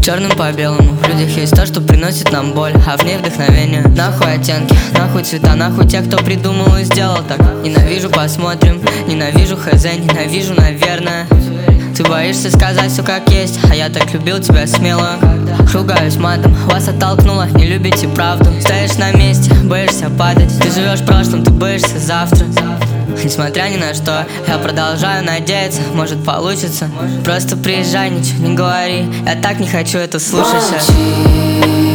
Черным по белому, в людях есть то, что приносит нам боль, а в ней вдохновение. Нахуй оттенки, нахуй цвета, нахуй тех, кто придумал и сделал так. Ненавижу, посмотрим, ненавижу хз, ненавижу, наверное. Ты боишься сказать все как есть, а я так любил тебя смело. Ругаюсь матом, вас оттолкнуло, не любите правду. Стоишь на месте, боишься падать. Ты живешь прошлым, ты боишься завтра. Несмотря ни на что, я продолжаю надеяться, может получится. Просто приезжай, ничего не говори, я так не хочу это слушать сейчас.